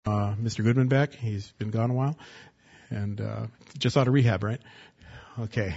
Mr. Goodman back. He's been gone a while. And just out of rehab, right? Okay.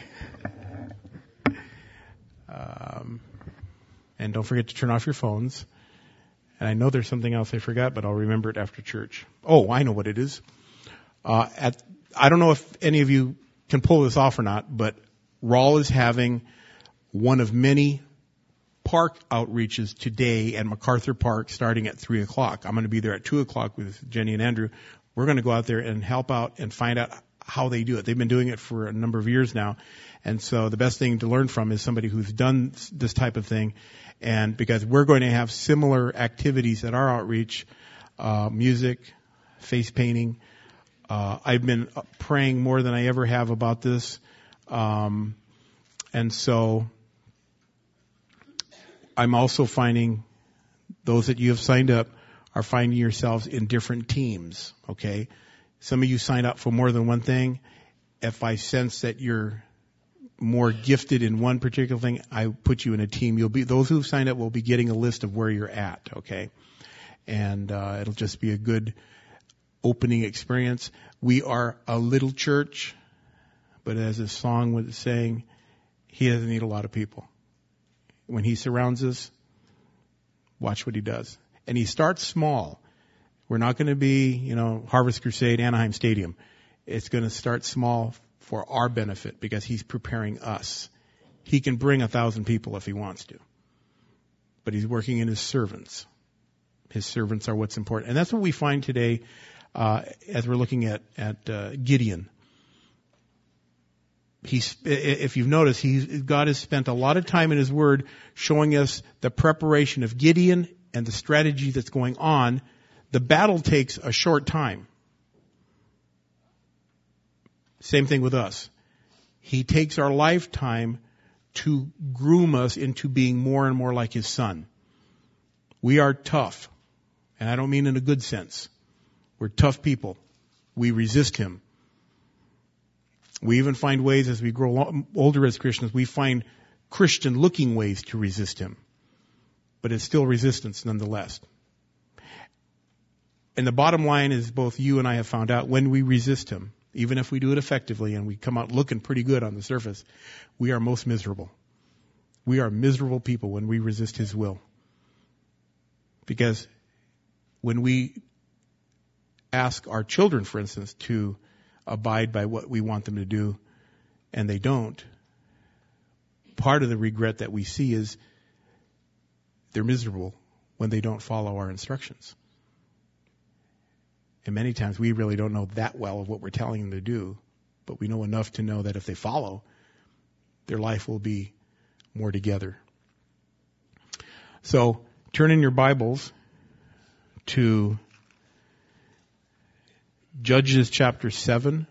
And don't forget to turn off your phones. And I know there's something else I forgot, but I'll remember it after church. Oh, I know what it is. I don't know if any of you can pull this off or not, but Rawl is having one of many park outreaches today at MacArthur Park starting at 3 o'clock. I'm going to be there at 2 o'clock with Jenny and Andrew. We're going to go out there and help out and find out how they do it. They've been doing it for a number of years now. And so the best thing to learn from is somebody who's done this type of thing. And because we're going to have similar activities at our outreach, music, face painting. I've been praying more than I ever have about this. And so I'm also finding those that you have signed up are finding yourselves in different teams, okay? Some of you signed up for more than one thing. If I sense that you're more gifted in one particular thing, I put you in a team. Those who've signed up will be getting a list of where you're at, okay? And it'll just be a good opening experience. We are a little church, but as the song was saying, he doesn't need a lot of people. When he surrounds us, watch what he does. And he starts small. We're not going to be, Harvest Crusade, Anaheim Stadium. It's going to start small for our benefit because he's preparing us. He can bring 1,000 people if he wants to. But he's working in his servants. His servants are what's important. And that's what we find today as we're looking at Gideon. If you've noticed, God has spent a lot of time in His Word showing us the preparation of Gideon and the strategy that's going on. The battle takes a short time. Same thing with us. He takes our lifetime to groom us into being more and more like His Son. We are tough, and I don't mean in a good sense. We're tough people. We resist Him. We even find ways as we grow older as Christians, we find Christian-looking ways to resist Him. But it's still resistance nonetheless. And the bottom line is both you and I have found out when we resist Him, even if we do it effectively and we come out looking pretty good on the surface, we are most miserable. We are miserable people when we resist His will. Because when we ask our children, for instance, to abide by what we want them to do, and they don't, part of the regret that we see is they're miserable when they don't follow our instructions. And many times we really don't know that well of what we're telling them to do, but we know enough to know that if they follow, their life will be more together. So turn in your Bibles to Judges chapter 7.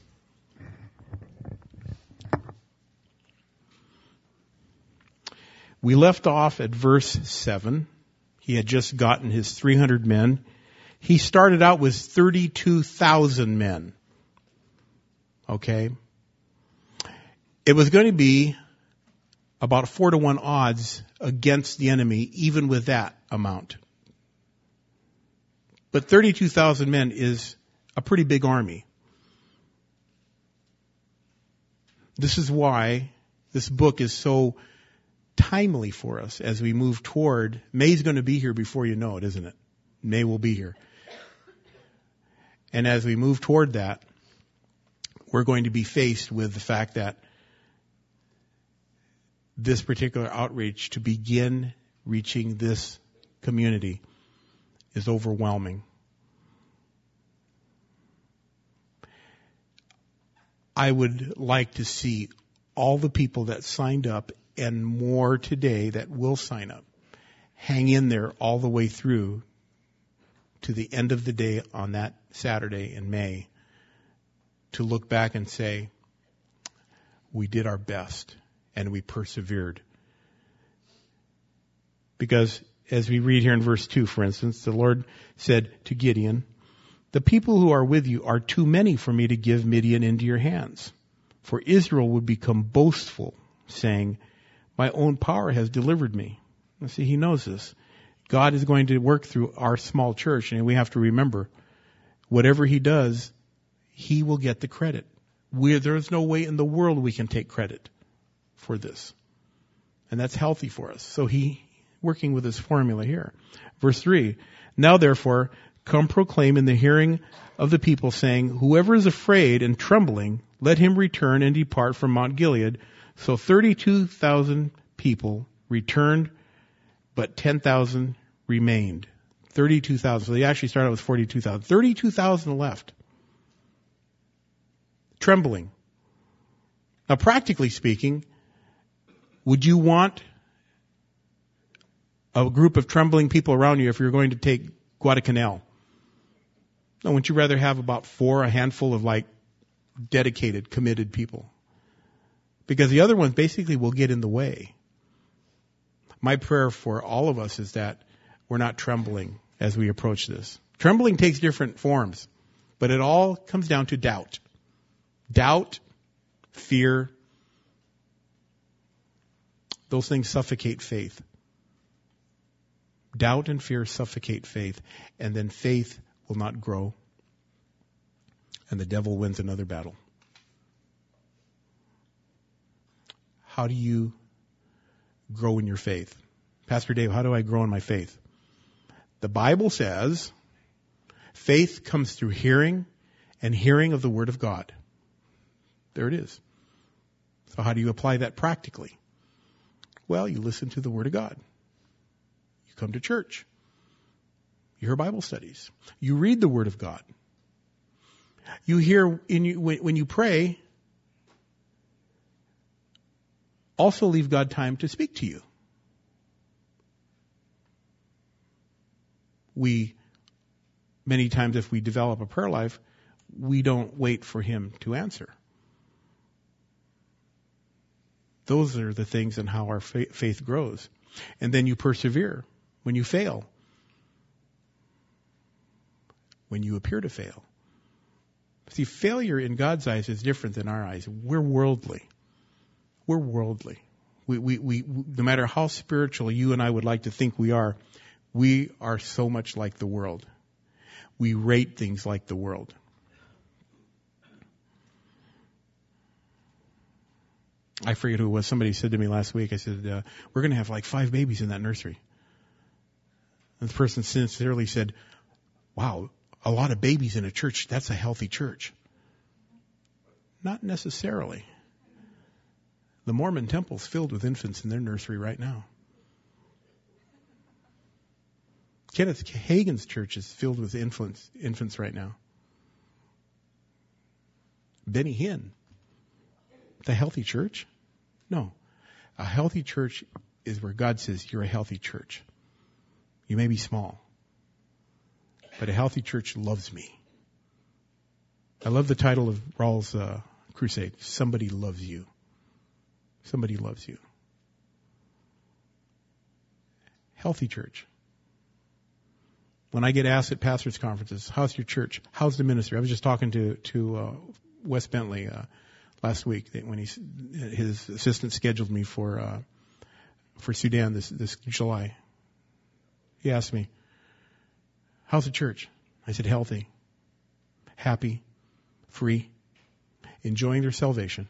We left off at verse 7. He had just gotten his 300 men. He started out with 32,000 men. Okay? It was going to be about 4-1 odds against the enemy, even with that amount. But 32,000 men is a pretty big army. This is why this book is so timely for us as we move toward, May's going to be here before you know it, isn't it? May will be here. And as we move toward that, we're going to be faced with the fact that this particular outreach to begin reaching this community is overwhelming. I would like to see all the people that signed up and more today that will sign up hang in there all the way through to the end of the day on that Saturday in May to look back and say, we did our best and we persevered. Because as we read here in verse 2, for instance, the Lord said to Gideon, the people who are with you are too many for me to give Midian into your hands. For Israel would become boastful, saying, my own power has delivered me. You see, he knows this. God is going to work through our small church, and we have to remember whatever he does, he will get the credit. There is no way in the world we can take credit for this. And that's healthy for us. So he, working with his formula here. Verse 3, now therefore, come proclaim in the hearing of the people, saying, whoever is afraid and trembling, let him return and depart from Mount Gilead. So 32,000 people returned, but 10,000 remained. 32,000. So they actually started with 42,000. 32,000 left. Trembling. Now, practically speaking, would you want a group of trembling people around you if you're going to take Guadalcanal? No, wouldn't you rather have about a handful of dedicated, committed people? Because the other ones basically will get in the way. My prayer for all of us is that we're not trembling as we approach this. Trembling takes different forms, but it all comes down to doubt. Doubt, fear, those things suffocate faith. Doubt and fear suffocate faith, and then faith will not grow, and the devil wins another battle. How do you grow in your faith? Pastor Dave, how do I grow in my faith? The Bible says faith comes through hearing, and hearing of the Word of God. There it is. So how do you apply that practically? Well, you listen to the Word of God. You come to church. You hear Bible studies. You read the Word of God. You hear, when you pray, also leave God time to speak to you. Many times if we develop a prayer life, we don't wait for Him to answer. Those are the things in how our faith grows. And then you persevere when you fail. When you appear to fail. See, failure in God's eyes is different than our eyes. We're worldly. We're worldly. We no matter how spiritual you and I would like to think we are so much like the world. We rate things like the world. I forget who it was. Somebody said to me last week, I said, we're going to have 5 babies in that nursery. And the person sincerely said, wow, a lot of babies in a church, that's a healthy church. Not necessarily. The Mormon temple's filled with infants in their nursery right now. Kenneth Hagin's church is filled with infants right now. Benny Hinn. The healthy church? No. A healthy church is where God says you're a healthy church. You may be small, but a healthy church loves me. I love the title of Raul's crusade. Somebody loves you. Somebody loves you. Healthy church. When I get asked at pastors' conferences, how's your church? How's the ministry? I was just talking to Wes Bentley last week when his assistant scheduled me for Sudan this July. He asked me, how's the church? I said, healthy, happy, free, enjoying their salvation.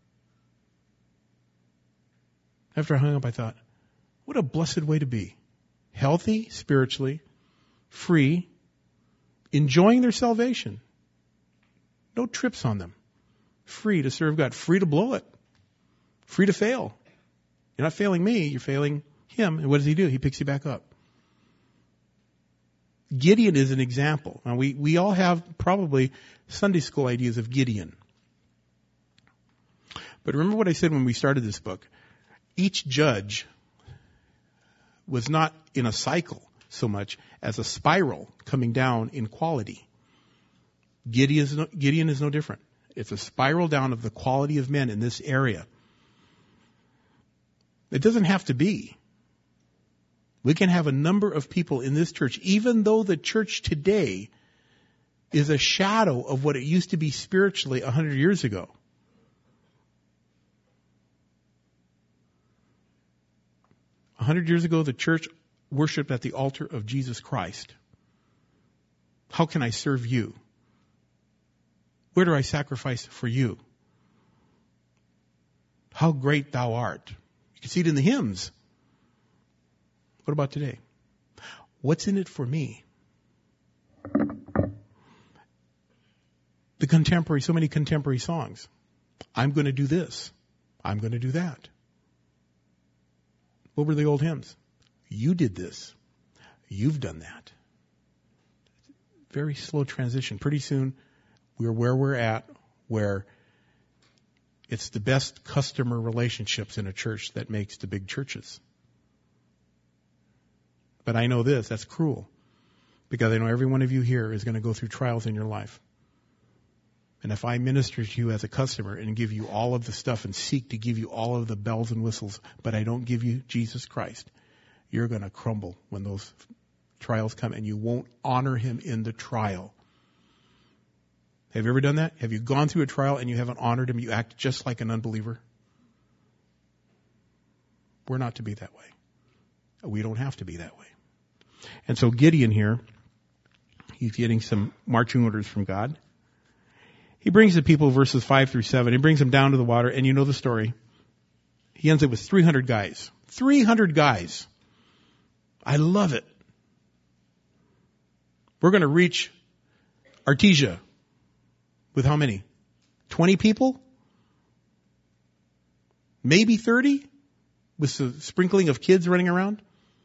After I hung up, I thought, what a blessed way to be. Healthy spiritually, free, enjoying their salvation. No trips on them. Free to serve God. Free to blow it. Free to fail. You're not failing me, you're failing Him. And what does He do? He picks you back up. Gideon is an example. Now we all have probably Sunday school ideas of Gideon. But remember what I said when we started this book. Each judge was not in a cycle so much as a spiral coming down in quality. Gideon is no different. It's a spiral down of the quality of men in this area. It doesn't have to be. We can have a number of people in this church, even though the church today is a shadow of what it used to be spiritually 100 years ago. A 100 years ago, the church worshipped at the altar of Jesus Christ. How can I serve you? Where do I sacrifice for you? How great thou art. You can see it in the hymns. What about today? What's in it for me? So many contemporary songs. I'm going to do this. I'm going to do that. What were the old hymns? You did this. You've done that. Very slow transition. Pretty soon, we're where we're at, where it's the best customer relationships in a church that makes the big churches. But I know this, that's cruel. Because I know every one of you here is going to go through trials in your life. And if I minister to you as a customer and give you all of the stuff and seek to give you all of the bells and whistles, but I don't give you Jesus Christ, you're going to crumble when those trials come, and you won't honor him in the trial. Have you ever done that? Have you gone through a trial and you haven't honored him? You act just like an unbeliever? We're not to be that way. We don't have to be that way. And so Gideon here, he's getting some marching orders from God. He brings the people, verses 5 through 7, he brings them down to the water, and you know the story. He ends up with 300 guys. 300 guys. I love it. We're going to reach Artesia with how many? 20 people? Maybe 30? With the sprinkling of kids running around?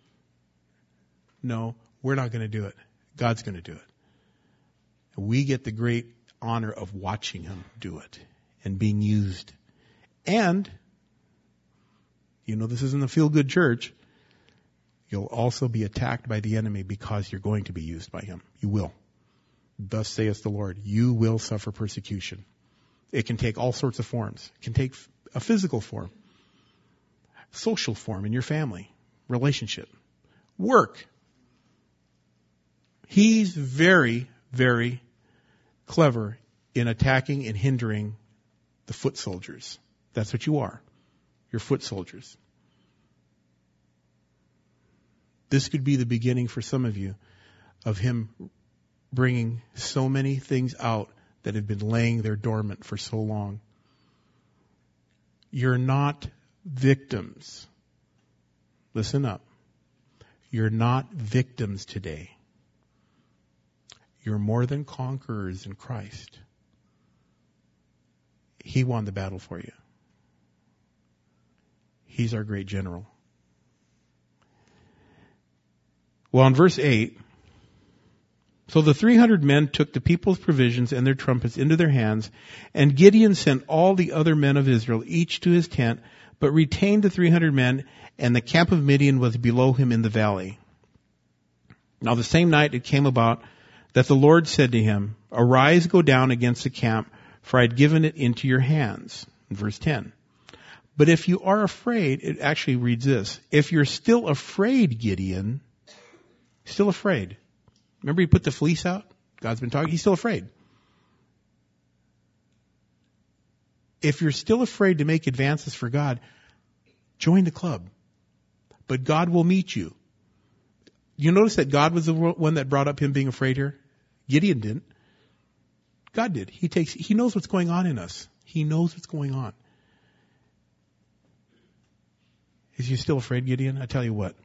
No, we're not going to do it. God's going to do it. We get the great honor of watching him do it and being used. And, you know, this isn't a feel-good church. You'll also be attacked by the enemy because you're going to be used by him. You will. Thus saith the Lord, you will suffer persecution. It can take all sorts of forms. It can take a physical form, social form in your family, relationship, work. He's very, very clever in attacking and hindering the foot soldiers. That's what you are. You're foot soldiers. This could be the beginning for some of you of him bringing so many things out that have been laying there dormant for so long. You're not victims. Listen up. You're not victims today. You're more than conquerors in Christ. He won the battle for you. He's our great general. Well, in verse 8, so the 300 men took the people's provisions and their trumpets into their hands, and Gideon sent all the other men of Israel, each to his tent, but retained the 300 men, and the camp of Midian was below him in the valley. Now the same night it came about that the Lord said to him, arise, go down against the camp, for I had given it into your hands. In verse 10. But if you are afraid, it actually reads this, if you're still afraid, Gideon, still afraid. Remember he put the fleece out? God's been talking. He's still afraid. If you're still afraid to make advances for God, join the club. But God will meet you. You notice that God was the one that brought up him being afraid here? Gideon didn't. God did. He knows what's going on in us. He knows what's going on. Is you still afraid, Gideon? I tell you what.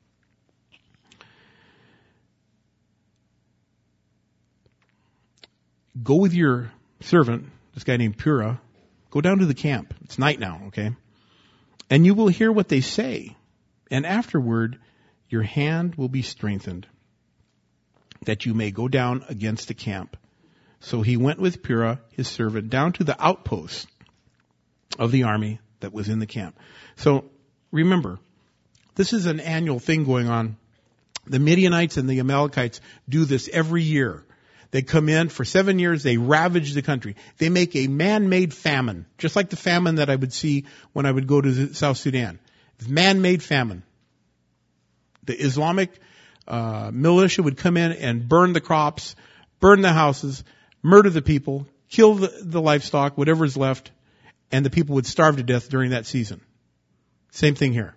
Go with your servant, this guy named Purah. Go down to the camp. It's night now, okay? And you will hear what they say. And afterward, your hand will be strengthened, that you may go down against the camp. So he went with Purah, his servant, down to the outpost of the army that was in the camp. So remember, this is an annual thing going on. The Midianites and the Amalekites do this every year. They come in for 7 years, they ravage the country. They make a man-made famine, just like the famine that I would see when I would go to South Sudan. Man-made famine. The Islamic militia would come in and burn the crops, burn the houses, murder the people, kill the livestock, whatever's left, and the people would starve to death during that season. Same thing here.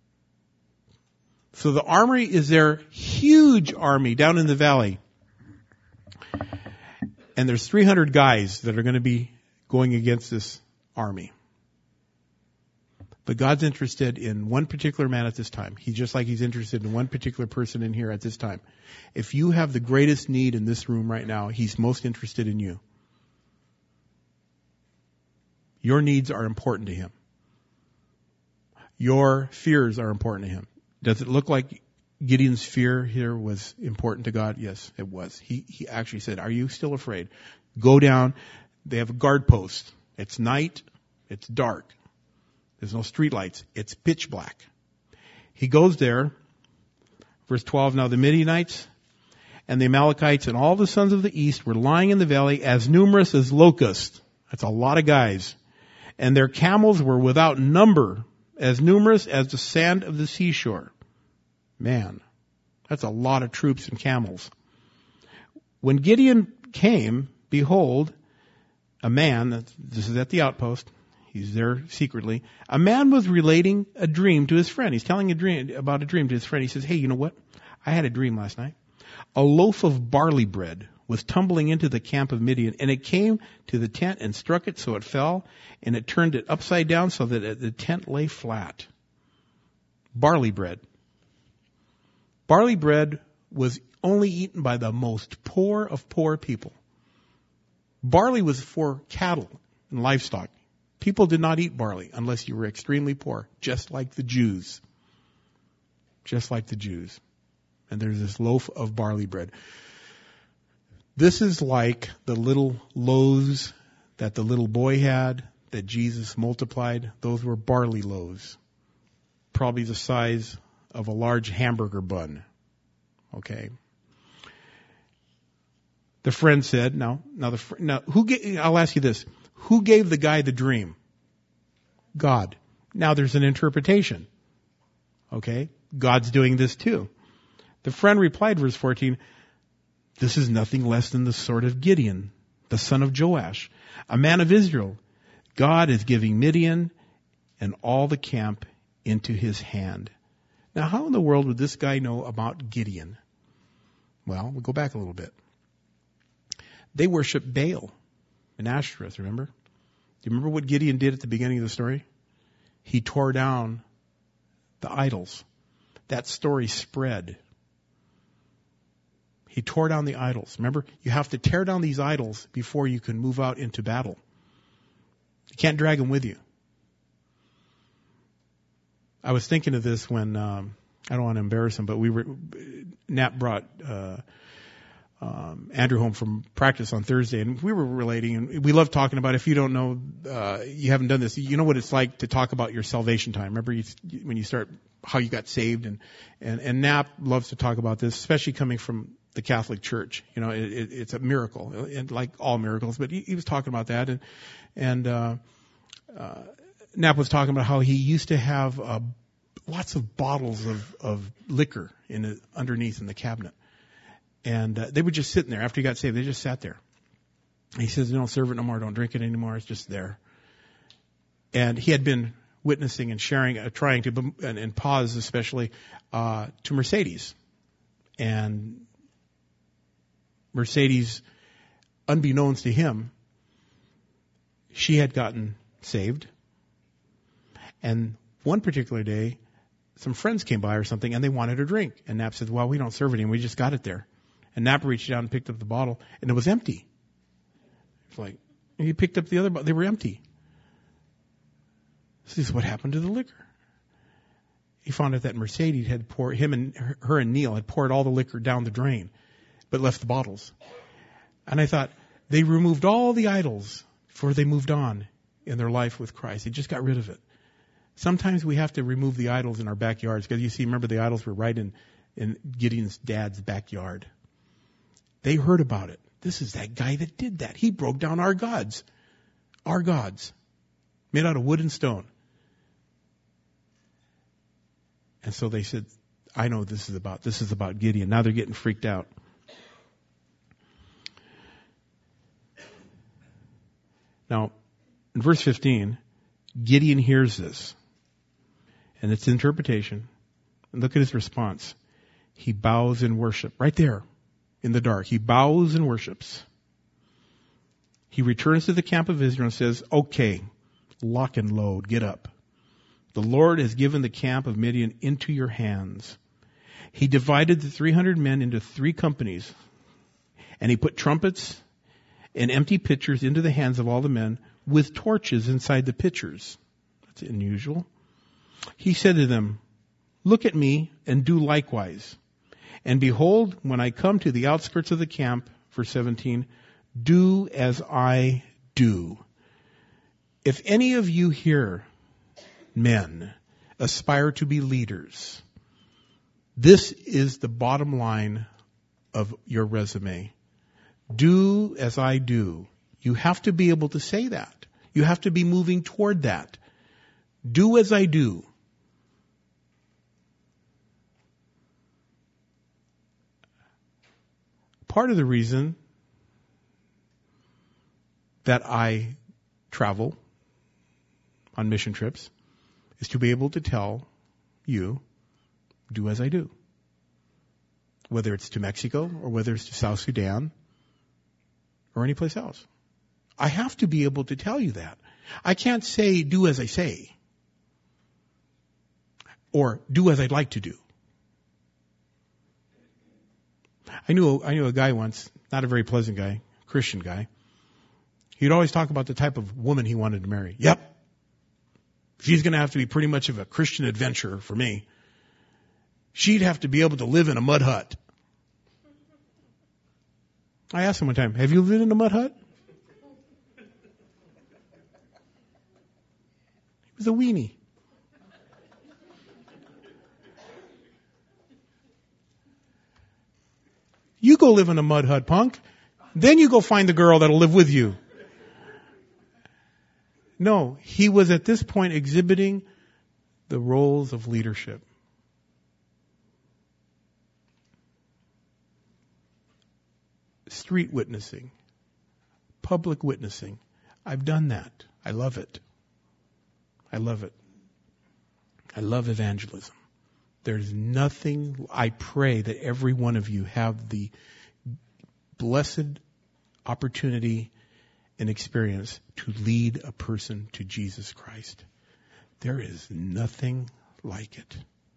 So the army is their huge army down in the valley. And there's 300 guys that are going to be going against this army. But God's interested in one particular man at this time. Just like he's interested in one particular person in here at this time. If you have the greatest need in this room right now, he's most interested in you. Your needs are important to him. Your fears are important to him. Does it look like Gideon's fear here was important to God? Yes, it was. He actually said, are you still afraid? Go down. They have a guard post. It's night. It's dark. There's no street lights. It's pitch black. He goes there. Verse 12, now the Midianites and the Amalekites and all the sons of the east were lying in the valley as numerous as locusts. That's a lot of guys. And their camels were without number, as numerous as the sand of the seashore. Man, that's a lot of troops and camels. When Gideon came, behold, a man, this is at the outpost, he's there secretly, a man was relating a dream to his friend. He's telling about a dream to his friend. He says, hey, you know what? I had a dream last night. A loaf of barley bread was tumbling into the camp of Midian, and it came to the tent and struck it so it fell, and it turned it upside down so that the tent lay flat. Barley bread. Barley bread was only eaten by the most poor of poor people. Barley was for cattle and livestock. People did not eat barley unless you were extremely poor, just like the Jews. Just like the Jews. And there's this loaf of barley bread. This is like the little loaves that the little boy had that Jesus multiplied. Those were barley loaves. Probably the size of a large hamburger bun. Okay. The friend said, I'll ask you this. Who gave the guy the dream? God. Now there's an interpretation. Okay. God's doing this too. The friend replied, verse 14, this is nothing less than the sword of Gideon, the son of Joash, a man of Israel. God is giving Midian and all the camp into his hand. Now, how in the world would this guy know about Gideon? Well, we'll go back a little bit. They worship Baal and Ashtoreth, remember? Do you remember what Gideon did at the beginning of the story? He tore down the idols. That story spread. He tore down the idols. Remember, you have to tear down these idols before you can move out into battle. You can't drag them with you. I was thinking of this when, I don't want to embarrass him, but Nat brought Andrew home from practice on Thursday, and we were relating, and we love talking about, if you don't know, you haven't done this, you know what it's like to talk about your salvation time. Remember when you start, how you got saved, and Nat loves to talk about this, especially coming from the Catholic Church. You know, it's a miracle, and like all miracles, but he was talking about that, and Nap was talking about how he used to have lots of bottles of liquor underneath in the cabinet. And they would just sit in there after he got saved. They just sat there. He says, don't serve it no more. Don't drink it anymore. It's just there. And he had been witnessing and sharing, trying to, and pause especially, to Mercedes. And Mercedes, unbeknownst to him, she had gotten saved. And one particular day, some friends came by or something, and they wanted a drink. And Knapp said, well, we don't serve it anymore. We just got it there. And Knapp reached down and picked up the bottle, and it was empty. It's like, and he picked up the other bottle. They were empty. So this is what happened to the liquor. He found out that Mercedes had poured, her and Neil had poured all the liquor down the drain, but left the bottles. And I thought, they removed all the idols before they moved on in their life with Christ. They just got rid of it. Sometimes we have to remove the idols in our backyards, because you see, remember, the idols were right in Gideon's dad's backyard. They heard about it. This is that guy that did that. He broke down our gods. Our gods. Made out of wood and stone. And so they said, I know what this is about. This is about Gideon. Now they're getting freaked out. Now, in verse 15, Gideon hears this. And it's interpretation. And look at his response. He bows in worship. Right there in the dark. He bows and worships. He returns to the camp of Israel and says, okay, lock and load, get up. The Lord has given the camp of Midian into your hands. He divided the 300 men into 3 companies, and he put trumpets and empty pitchers into the hands of all the men with torches inside the pitchers. That's unusual. He said to them, look at me and do likewise. And behold, when I come to the outskirts of the camp, verse 17, do as I do. If any of you here, men, aspire to be leaders, this is the bottom line of your resume. Do as I do. You have to be able to say that. You have to be moving toward that. Do as I do. Part of the reason that I travel on mission trips is to be able to tell you, do as I do. Whether it's to Mexico or whether it's to South Sudan or any place else. I have to be able to tell you that. I can't say, do as I say. Or do as I'd like to do. I knew a guy once, not a very pleasant guy, Christian guy. He'd always talk about the type of woman he wanted to marry. Yep. She's going to have to be pretty much of a Christian adventurer for me. She'd have to be able to live in a mud hut. I asked him one time, have you lived in a mud hut? He was a weenie. You go live in a mud hut, punk. Then you go find the girl that'll live with you. No, he was at this point exhibiting the roles of leadership. Street witnessing. Public witnessing. I've done that. I love it. I love it. I love evangelism. There's nothing, I pray that every one of you have the blessed opportunity and experience to lead a person to Jesus Christ. There is nothing like it.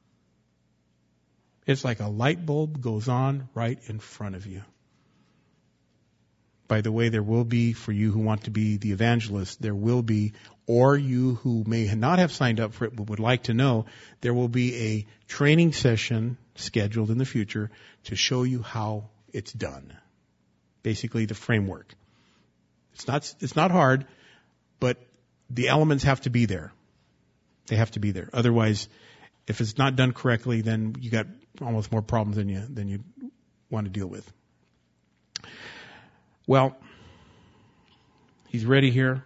It's like a light bulb goes on right in front of you. By the way, there will be, for you who want to be the evangelist, there will be, or you who may not have signed up for it but would like to know, there will be a training session scheduled in the future to show you how it's done. Basically, the framework. It's not hard, but the elements have to be there. They have to be there. Otherwise, if it's not done correctly, then you got almost more problems than you want to deal with. Well, he's ready here.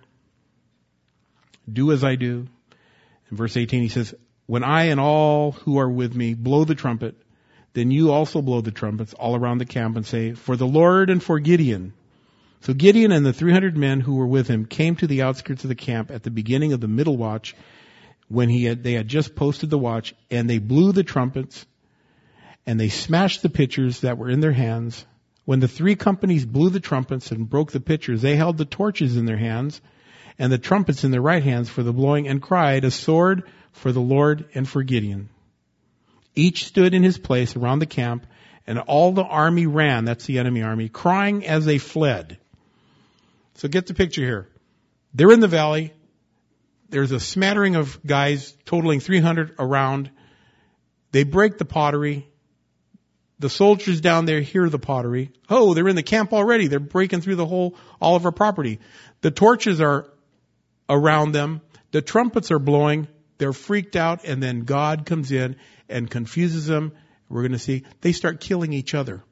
Do as I do. In verse 18 he says, when I and all who are with me blow the trumpet, then you also blow the trumpets all around the camp and say, for the Lord and for Gideon. So Gideon and the 300 men who were with him came to the outskirts of the camp at the beginning of the middle watch when they had just posted the watch, and they blew the trumpets and they smashed the pitchers that were in their hands. When the 3 companies blew the trumpets and broke the pitchers, they held the torches in their hands and the trumpets in their right hands for the blowing and cried, a sword for the Lord and for Gideon. Each stood in his place around the camp, and all the army ran, that's the enemy army, crying as they fled. So get the picture here. They're in the valley. There's a smattering of guys totaling 300 around. They break the pottery. The soldiers down there hear the pottery. Oh, they're in the camp already. They're breaking through all of our property. The torches are around them. The trumpets are blowing. They're freaked out, and then God comes in and confuses them. We're going to see they start killing each other.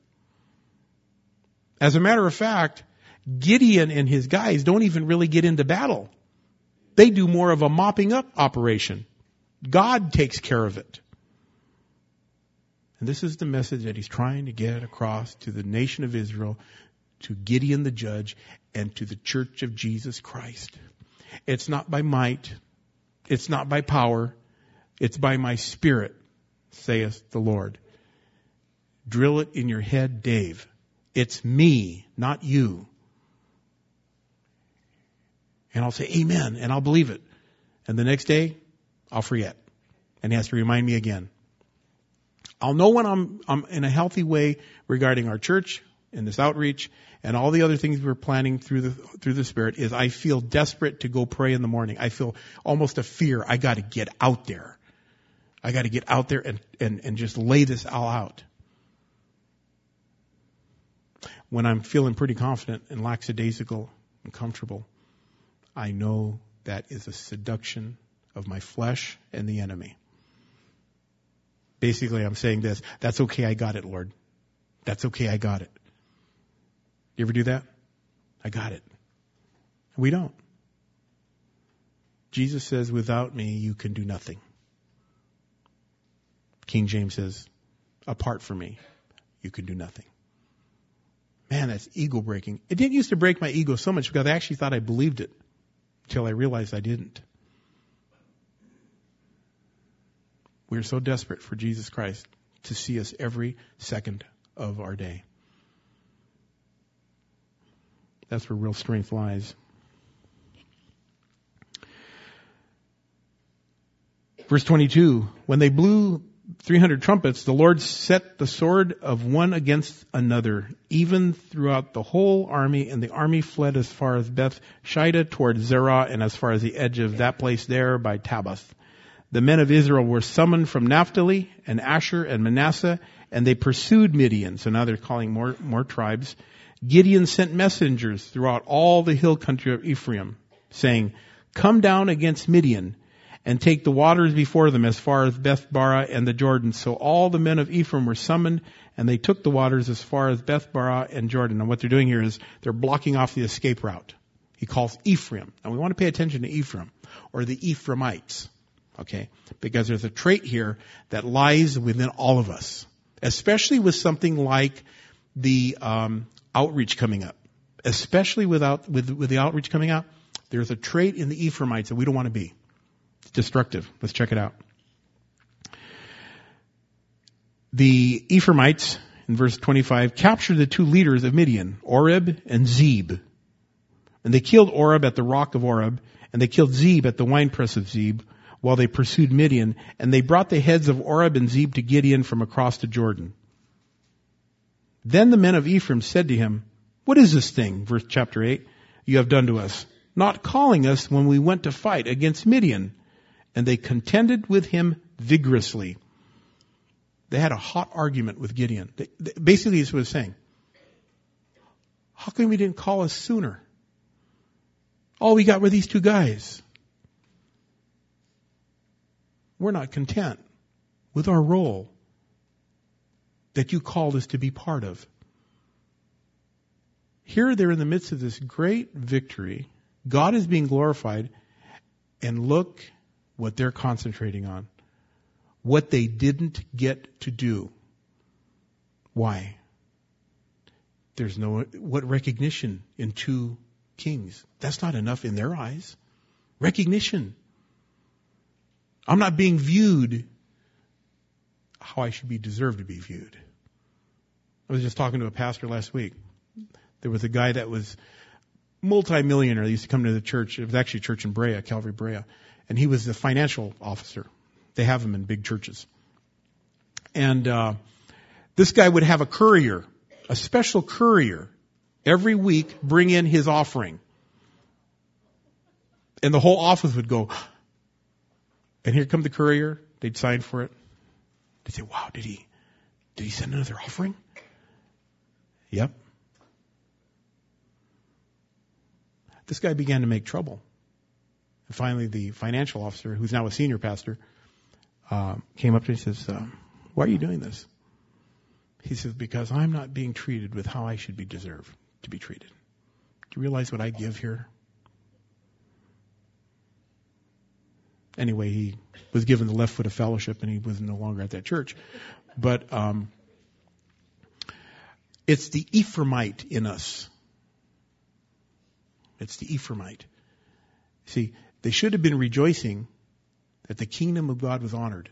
As a matter of fact, Gideon and his guys don't even really get into battle. They do more of a mopping up operation. God takes care of it. And this is the message that he's trying to get across to the nation of Israel, to Gideon the judge, and to the church of Jesus Christ. It's not by might. It's not by power. It's by my spirit, saith the Lord. Drill it in your head, Dave. It's me, not you. And I'll say, amen, and I'll believe it. And the next day, I'll forget. And he has to remind me again. I'll know when I'm in a healthy way regarding our church and this outreach and all the other things we're planning through the Spirit is I feel desperate to go pray in the morning. I feel almost a fear. I got to get out there. I got to get out there and just lay this all out. When I'm feeling pretty confident and lackadaisical and comfortable, I know that is a seduction of my flesh and the enemy. Basically, I'm saying this, that's okay, I got it, Lord. That's okay, I got it. You ever do that? I got it. We don't. Jesus says, without me, you can do nothing. King James says, apart from me, you can do nothing. Man, that's ego breaking. It didn't used to break my ego so much because I actually thought I believed it until I realized I didn't. We're so desperate for Jesus Christ to see us every second of our day. That's where real strength lies. Verse 22, when they blew 300 trumpets, the Lord set the sword of one against another, even throughout the whole army, and the army fled as far as Beth Shida toward Zerah, and as far as the edge of that place there by Tabbath. The men of Israel were summoned from Naphtali and Asher and Manasseh, and they pursued Midian. So now they're calling more tribes. Gideon sent messengers throughout all the hill country of Ephraim, saying, come down against Midian, and take the waters before them as far as Beth-barah and the Jordan. So all the men of Ephraim were summoned, and they took the waters as far as Beth-barah and Jordan. And what they're doing here is they're blocking off the escape route. He calls Ephraim. And we want to pay attention to Ephraim, or the Ephraimites. Okay? Because there's a trait here that lies within all of us. Especially with something like the outreach coming up. Especially with the outreach coming out, there's a trait in the Ephraimites that we don't want to be. It's destructive. Let's check it out. The Ephraimites, in verse 25, captured the two leaders of Midian, Oreb and Zeb. And they killed Oreb at the rock of Oreb, and they killed Zeb at the winepress of Zeb, while they pursued Midian, and they brought the heads of Oreb and Zeb to Gideon from across the Jordan. Then the men of Ephraim said to him, what is this thing, verse chapter 8, you have done to us, not calling us when we went to fight against Midian? And they contended with him vigorously. They had a hot argument with Gideon. Basically, this was saying, how come we didn't call us sooner? All we got were these two guys. We're not content with our role that you called us to be part of. Here they're in the midst of this great victory. God is being glorified. And look what they're concentrating on. What they didn't get to do. Why? There's what recognition in two kings? That's not enough in their eyes. Recognition. I'm not being viewed how I should be deserved to be viewed. I was just talking to a pastor last week. There was a guy that was multi-millionaire. He used to come to the church. It was actually a church in Brea, Calvary Brea. And he was the financial officer. They have them in big churches. And this guy would have a courier, a special courier, every week bring in his offering. And the whole office would go, and here come the courier. They'd sign for it. They'd say, wow, did he send another offering? Yep. This guy began to make trouble. And finally, the financial officer, who's now a senior pastor, came up to me and says, why are you doing this? He says, because I'm not being treated with how I should be deserved to be treated. Do you realize what I give here? Anyway, he was given the left foot of fellowship and he was no longer at that church. But it's the Ephraimite in us. It's the Ephraimite. See, they should have been rejoicing that the kingdom of God was honored.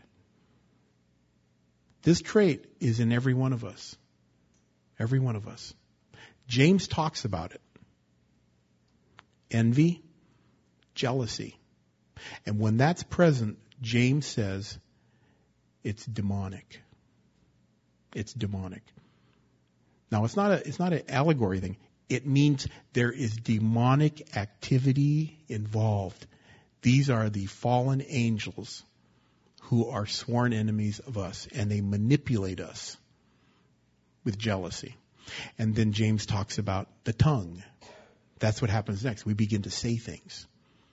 This trait is in every one of us. Every one of us. James talks about it. Envy, jealousy. And when that's present, James says it's demonic. It's demonic. Now, it's not an allegory thing. It means there is demonic activity involved. These are the fallen angels who are sworn enemies of us, and they manipulate us with jealousy. And then James talks about the tongue. That's what happens next. We begin to say things.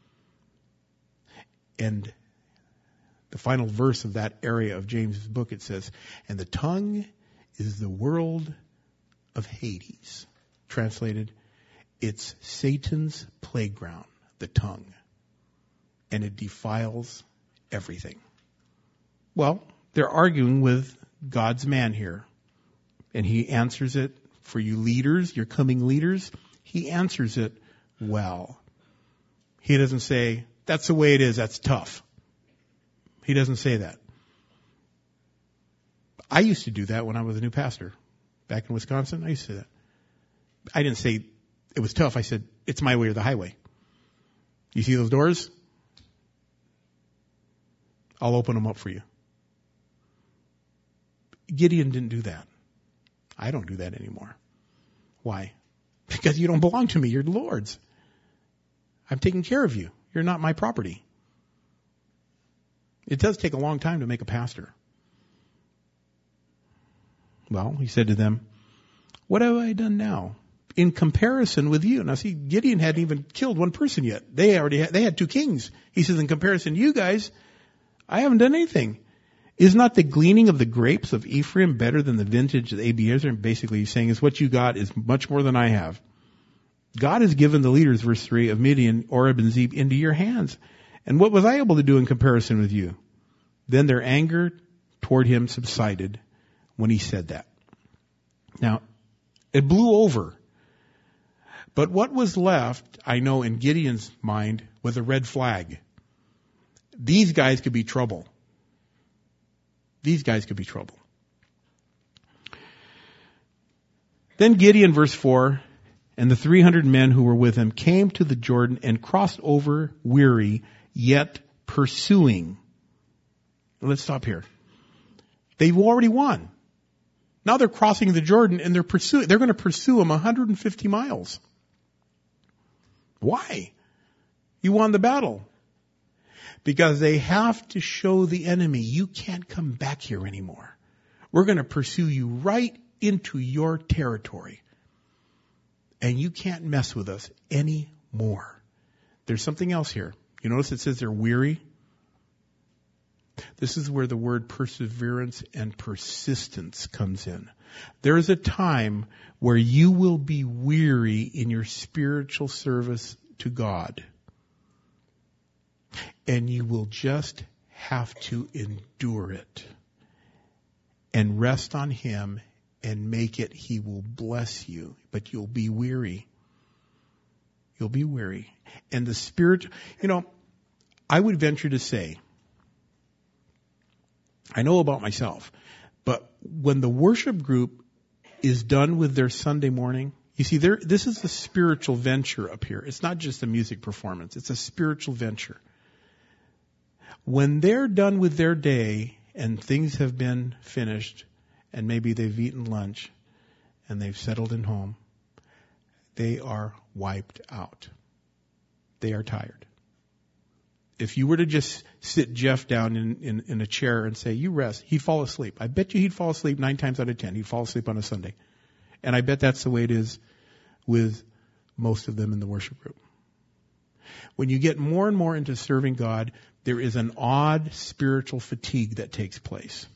And the final verse of that area of James' book, it says, and the tongue is the world of Hades. Translated, it's Satan's playground, the tongue. And it defiles everything. Well, they're arguing with God's man here. And he answers it for you leaders, your coming leaders. He answers it well. He doesn't say, that's the way it is, that's tough. He doesn't say that. I used to do that when I was a new pastor. Back in Wisconsin, I used to say that. I didn't say it was tough. I said, it's my way or the highway. You see those doors? I'll open them up for you. Gideon didn't do that. I don't do that anymore. Why? Because you don't belong to me. You're the Lord's. I'm taking care of you. You're not my property. It does take a long time to make a pastor. Well, he said to them, what have I done now? In comparison with you. Now see, Gideon hadn't even killed one person yet. They had 2 kings. He says, in comparison to you guys, I haven't done anything. Is not the gleaning of the grapes of Ephraim better than the vintage of Abiezer? And basically he's saying is what you got is much more than I have. God has given the leaders, verse 3, of Midian, Oreb, and Zeb into your hands. And what was I able to do in comparison with you? Then their anger toward him subsided when he said that. Now, it blew over. But what was left, I know in Gideon's mind, was a red flag. These guys could be trouble. These guys could be trouble. Then Gideon, verse 4, and the 300 men who were with him came to the Jordan and crossed over weary, yet pursuing. Let's stop here. They've already won. Now they're crossing the Jordan and they're going to pursue him 150 miles. Why? You won the battle. Because they have to show the enemy, you can't come back here anymore. We're going to pursue you right into your territory. And you can't mess with us anymore. There's something else here. You notice it says they're weary? This is where the word perseverance and persistence comes in. There is a time where you will be weary in your spiritual service to God. And you will just have to endure it and rest on Him and make it. He will bless you, but you'll be weary. You'll be weary. And the Spirit, I would venture to say, I know about myself, but when the worship group is done with their Sunday morning, you see, this is a spiritual venture up here. It's not just a music performance. It's a spiritual venture. When they're done with their day and things have been finished and maybe they've eaten lunch and they've settled in home, they are wiped out. They are tired. If you were to just sit Jeff down in a chair and say, you rest, he'd fall asleep. I bet you he'd fall asleep 9 times out of 10. He'd fall asleep on a Sunday. And I bet that's the way it is with most of them in the worship group. When you get more and more into serving God, there is an odd spiritual fatigue that takes place.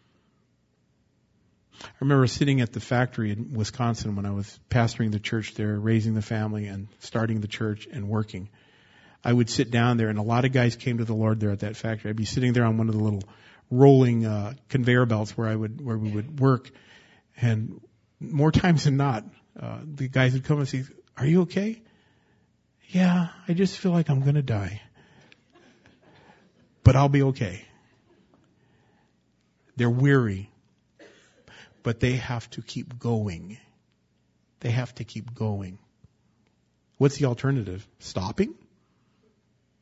I remember sitting at the factory in Wisconsin when I was pastoring the church there, raising the family and starting the church and working. I would sit down there, and a lot of guys came to the Lord there at that factory. I'd be sitting there on one of the little rolling conveyor belts where we would work, and more times than not, the guys would come and say, "Are you okay?" "Yeah, I just feel like I'm going to die, but I'll be okay." They're weary, but they have to keep going. They have to keep going. What's the alternative? Stopping?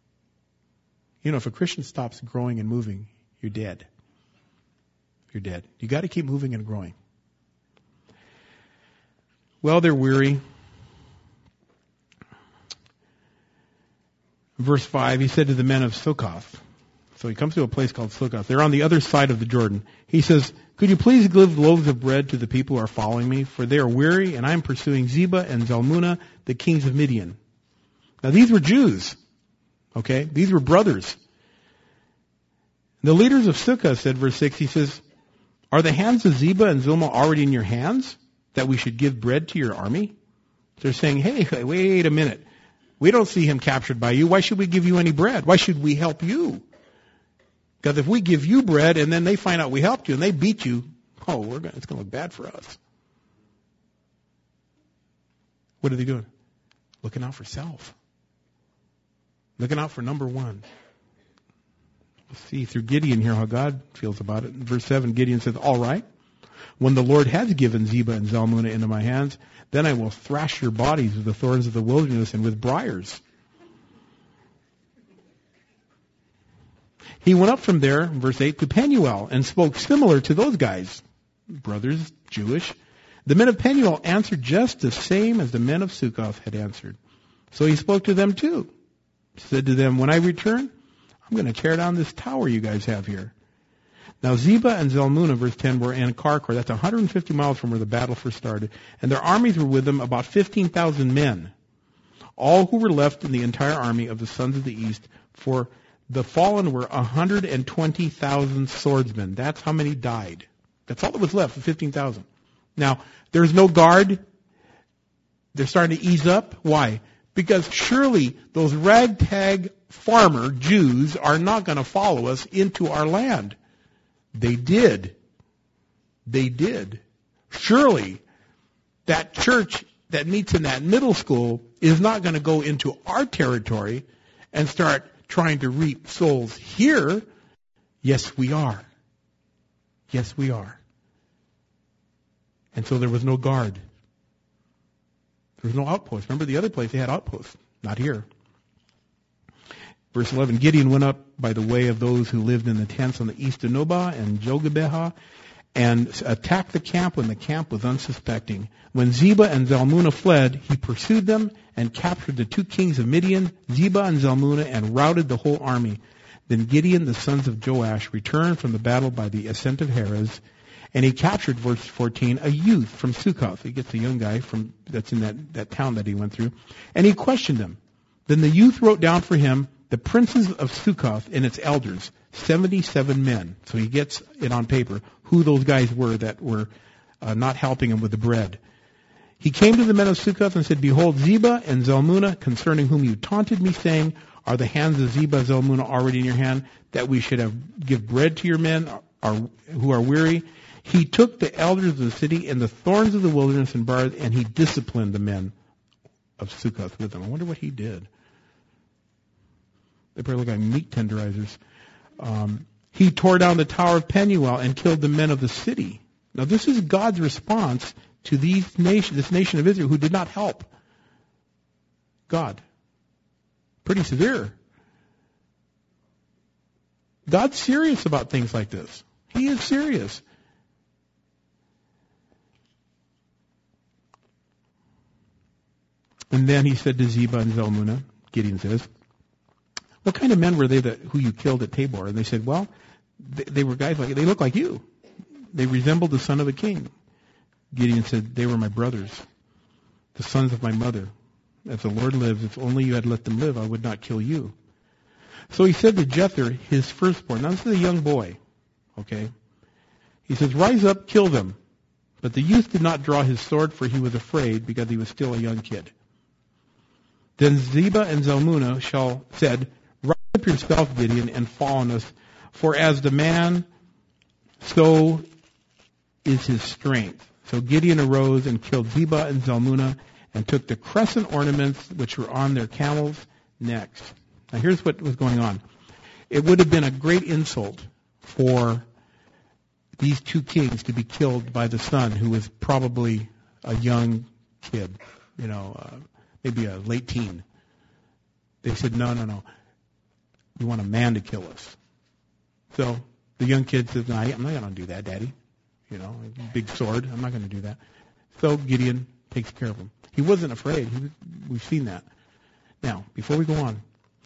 You know, if a Christian stops growing and moving, you're dead. You're dead. You got to keep moving and growing. Well, they're weary. Verse 5, he said to the men of Sukkoth. So he comes to a place called Sukkoth. They're on the other side of the Jordan. He says, could you please give loaves of bread to the people who are following me? For they are weary, and I am pursuing Zebah and Zalmunna, the kings of Midian. Now these were Jews. Okay? These were brothers. The leaders of Sukkah said, verse 6, he says, are the hands of Zebah and Zalmunna already in your hands, that we should give bread to your army? They're saying, hey, wait a minute. We don't see him captured by you. Why should we give you any bread? Why should we help you? Because if we give you bread and then they find out we helped you and they beat you, it's going to look bad for us. What are they doing? Looking out for self. Looking out for number one. We'll see through Gideon here how God feels about it. In verse 7, Gideon says, all right, when the Lord has given Zebah and Zalmunna into my hands, then I will thrash your bodies with the thorns of the wilderness and with briars. He went up from there, verse 8, to Penuel and spoke similar to those guys, brothers, Jewish. The men of Penuel answered just the same as the men of Sukkoth had answered. So he spoke to them too. He said to them, when I return, I'm going to tear down this tower you guys have here. Now Zebah and Zalmunna, verse 10, were in Karkor. That's 150 miles from where the battle first started. And their armies were with them, about 15,000 men. All who were left in the entire army of the sons of the east, for the fallen were 120,000 swordsmen. That's how many died. That's all that was left, 15,000. Now, there's no guard. They're starting to ease up. Why? Because surely those ragtag farmer Jews are not going to follow us into our land. They did. They did. Surely that church that meets in that middle school is not going to go into our territory and start trying to reap souls here. Yes, we are. Yes, we are. And so there was no guard. There was no outpost. Remember the other place, they had outposts. Not here. Verse 11, Gideon went up by the way of those who lived in the tents on the east of Nobah and Jogibeha and attacked the camp when the camp was unsuspecting. When Zebah and Zalmunna fled, he pursued them and captured the two kings of Midian, Zebah and Zalmunna, and routed the whole army. Then Gideon, the sons of Joash, returned from the battle by the ascent of Heres, and he captured, verse 14, a youth from Sukkoth. He gets a young guy that's in that town that he went through, and he questioned him. Then the youth wrote down for him the princes of Sukkoth and its elders, 77 men. So he gets it on paper who those guys were that were not helping him with the bread. He came to the men of Sukkoth and said, behold, Zebah and Zalmunna, concerning whom you taunted me, saying, are the hands of Zebah and Zalmunna already in your hand, that we should give bread to your men who are weary? He took the elders of the city and the thorns of the wilderness and bars, and he disciplined the men of Sukkoth with them. I wonder what he did. They probably look like meat tenderizers. He tore down the tower of Penuel and killed the men of the city. Now this is God's response to this nation of Israel who did not help God. Pretty severe. God's serious about things like this. He is serious. And then he said to Zebah and Zalmunna, Gideon says, what kind of men were they who you killed at Tabor? And they said, well, they were guys they look like you. They resembled the son of a king. Gideon said, they were my brothers, the sons of my mother. As the Lord lives, if only you had let them live, I would not kill you. So he said to Jether, his firstborn. Now this is a young boy. Okay. He says, rise up, kill them. But the youth did not draw his sword, for he was afraid, because he was still a young kid. Then Zebah and Zalmunna said, rise up yourself, Gideon, and fall on us, for as the man, so is his strength. So Gideon arose and killed Zebah and Zalmunna, and took the crescent ornaments which were on their camels' necks. Now here's what was going on. It would have been a great insult for these two kings to be killed by the son, who was probably a young kid, maybe a late teen. They said, no. We want a man to kill us. So the young kid says, no, I'm not going to do that, Daddy. Big sword. I'm not going to do that. So Gideon takes care of him. He wasn't afraid. We've seen that. Now, before we go on,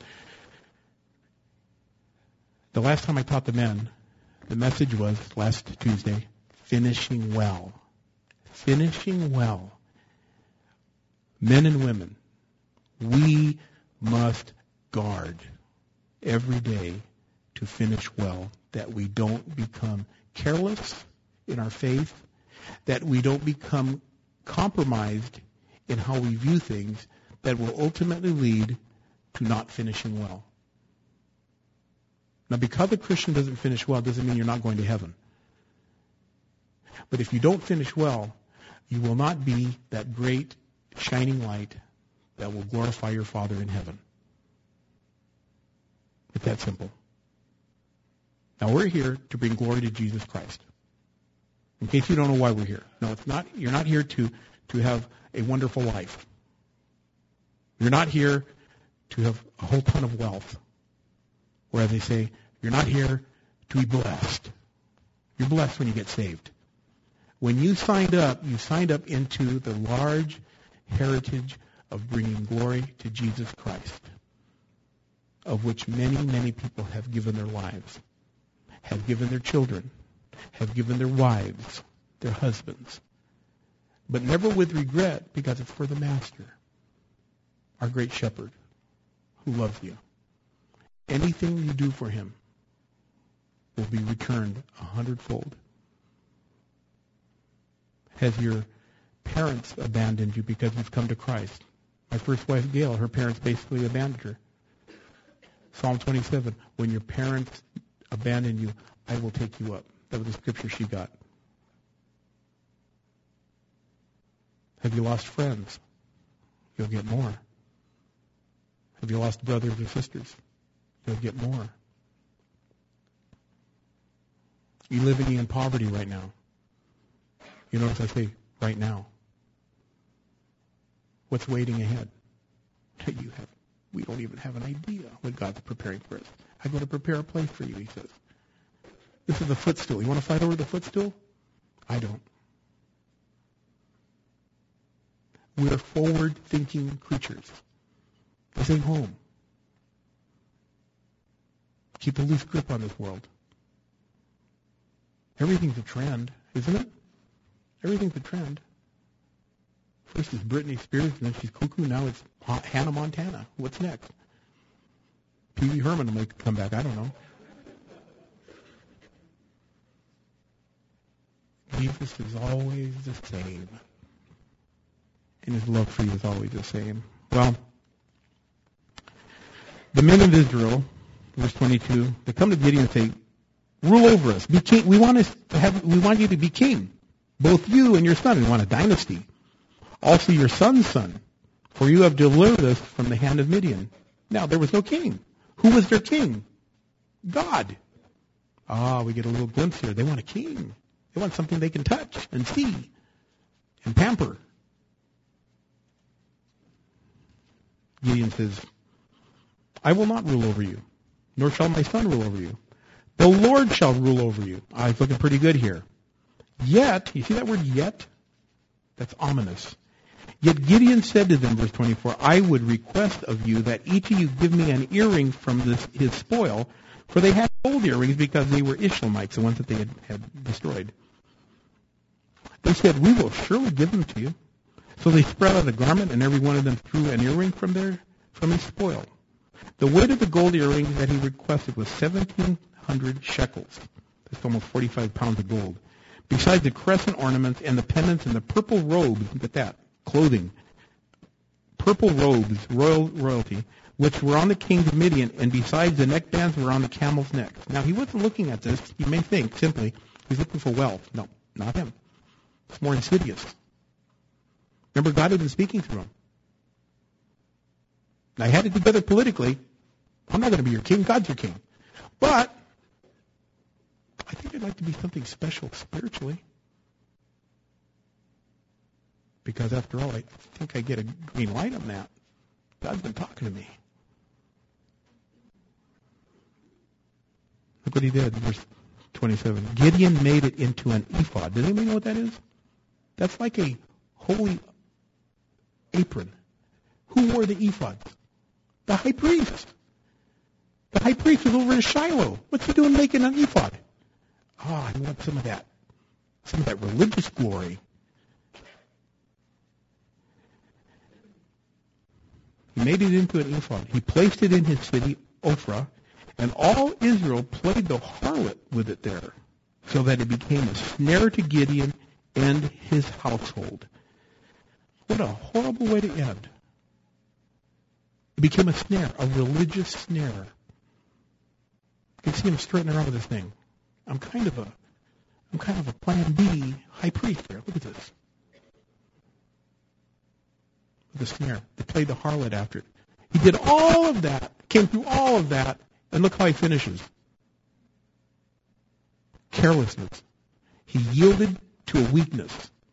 the last time I taught the men, the message was, last Tuesday, finishing well. Finishing well. Men and women, we must guard every day to finish well, that we don't become careless in our faith, that we don't become compromised in how we view things that will ultimately lead to not finishing well. Now, because a Christian doesn't finish well doesn't mean you're not going to heaven. But if you don't finish well, you will not be that great shining light that will glorify your Father in heaven. It's that simple. Now, we're here to bring glory to Jesus Christ. In case you don't know why we're here. No, it's not. You're not here to have a wonderful life. You're not here to have a whole ton of wealth. Or as they say, you're not here to be blessed. You're blessed when you get saved. When you signed up into the large heritage of bringing glory to Jesus Christ, of which many, many people have given their lives, have given their children, have given their wives, their husbands, but never with regret, because it's for the Master, our great shepherd, who loves you. Anything you do for him will be returned 100-fold. Has your parents abandoned you because you've come to Christ? My first wife, Gail, her parents basically abandoned her. Psalm 27, when your parents abandon you, I will take you up. That was the scripture she got. Have you lost friends? You'll get more. Have you lost brothers or sisters? You'll get more. You're living in poverty right now. You notice I say right now. What's waiting ahead? We don't even have an idea what God's preparing for us. I'm going to prepare a place for you, he says. This is a footstool. You want to fight over the footstool? I don't. We're forward-thinking creatures. This ain't home. Keep a loose grip on this world. Everything's a trend, isn't it? Everything's a trend. First is Britney Spears, and then she's cuckoo. Now it's Hannah Montana. What's next? Pee Wee Herman might come back. I don't know. Jesus is always the same. And his love for you is always the same. Well, the men of Israel, verse 22, they come to Gideon and say, rule over us. Be king. We want you to be king. Both you and your son. We want a dynasty. Also your son's son. For you have delivered us from the hand of Midian. Now, there was no king. Who was their king? God. We get a little glimpse here. They want a king. They want something they can touch and see and pamper. Gideon says, I will not rule over you, nor shall my son rule over you. The Lord shall rule over you. It's looking pretty good here. Yet, you see that word yet? That's ominous. Yet Gideon said to them, verse 24, I would request of you that each of you give me an earring from his spoil, for they had gold earrings because they were Ishmaelites, the ones that they had destroyed. They said, we will surely give them to you. So they spread out a garment, and every one of them threw an earring from his spoil. The weight of the gold earrings that he requested was 1,700 shekels. That's almost 45 pounds of gold. Besides the crescent ornaments and the pendants and the purple robes, look at that, clothing, purple robes, royalty, which were on the kings of Midian, and besides the neckbands were on the camels' necks. Now, he wasn't looking at this. You may think simply he's looking for wealth. No, not him. It's more insidious. Remember, God had been speaking through him. Now, he had it together politically. I'm not going to be your king. God's your king. But I think I'd like to be something special spiritually. Because after all, I think I get a green light on that. God's been talking to me. Look what he did, verse 27. Gideon made it into an ephod. Does anybody know what that is? That's like a holy apron. Who wore the ephod? The high priest. The high priest was over in Shiloh. What's he doing making an ephod? I want some of that religious glory. He made it into an ephod. He placed it in his city, Ophrah, and all Israel played the harlot with it there, so that it became a snare to Gideon and his household. What a horrible way to end. It became a snare, a religious snare. You can see him straightening around with this thing. I'm kind of a plan B high priest there. Look at this. The snare. They played the harlot after it. He did all of that, came through all of that, and look how he finishes. Carelessness. He yielded to a weakness.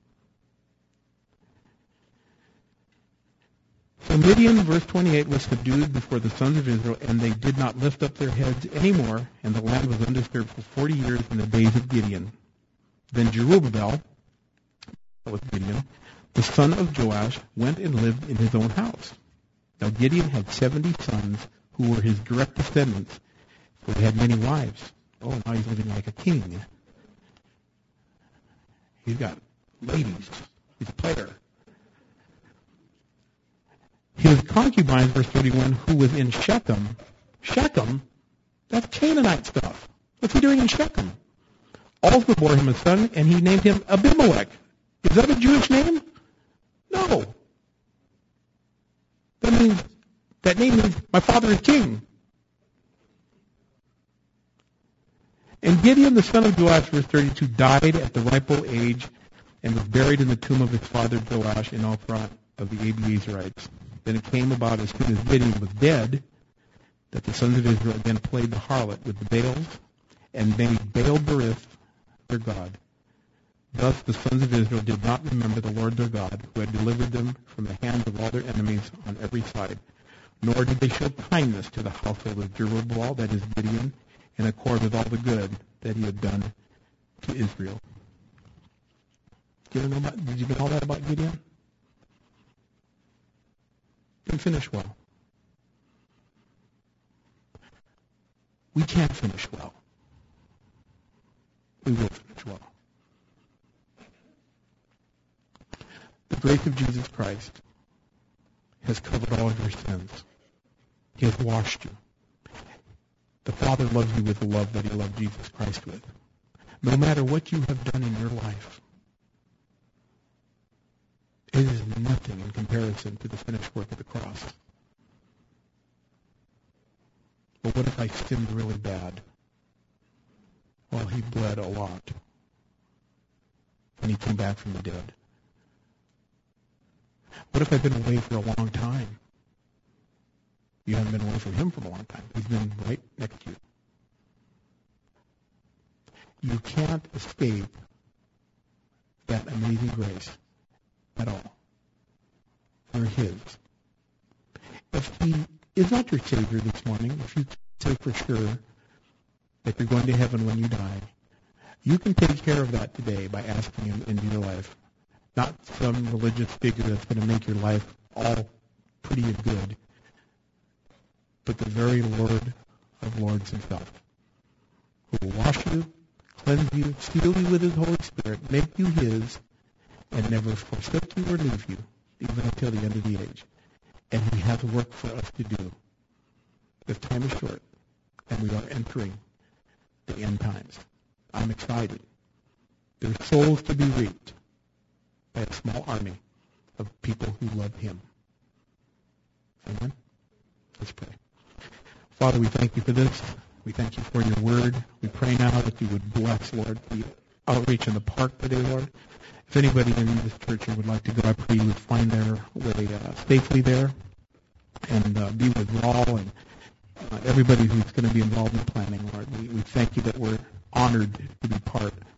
So Midian, verse 28, was subdued before the sons of Israel, and they did not lift up their heads anymore, and the land was undisturbed for 40 years in the days of Gideon. Then Jerubbaal, that was Gideon, the son of Joash, went and lived in his own house. Now Gideon had 70 sons who were his direct descendants, for he had many wives. Oh, now he's living like a king. He's got ladies. He's a player. His concubine, verse 31, who was in Shechem. Shechem? That's Canaanite stuff. What's he doing in Shechem? Also bore him a son, and he named him Abimelech. Is that a Jewish name? No. That name means my father is king. And Gideon, the son of Joash, verse 32, died at the ripe old age and was buried in the tomb of his father Joash in Ophrah of the Abiezrites. Then it came about as soon as Gideon was dead that the sons of Israel again played the harlot with the Baals and made Baal-berith their god. Thus the sons of Israel did not remember the Lord their God, who had delivered them from the hands of all their enemies on every side. Nor did they show kindness to the household of Jerubbaal, that is Gideon, in accord with all the good that he had done to Israel. Did you know all that about Gideon? Didn't finish well. We can't finish well. We will finish well. The grace of Jesus Christ has covered all of your sins. He has washed you. The Father loves you with the love that he loved Jesus Christ with. No matter what you have done in your life, it is nothing in comparison to the finished work of the cross. But what if I sinned really bad? Well, he bled a lot. And he came back from the dead. What if I've been away for a long time? You haven't been away from him for a long time. He's been right next to you. You can't escape that amazing grace at all. You're his. If he is not your Savior this morning, if you say for sure that you're going to heaven when you die, you can take care of that today by asking him into your life. Not some religious figure that's going to make your life all pretty and good, but the very Lord of Lords himself, who will wash you, cleanse you, seal you with his Holy Spirit, make you his, and never forsake you or leave you, even until the end of the age. And he has work for us to do. This time is short, and we are entering the end times. I'm excited. There's souls to be reaped by a small army of people who love him. Amen? Let's pray. Father, we thank you for this. We thank you for your word. We pray now that you would bless, Lord, the outreach in the park today, Lord. If anybody in this church would like to go, I pray you would find their way safely there and be with Raul and everybody who's going to be involved in planning, Lord. We thank you that we're honored to be part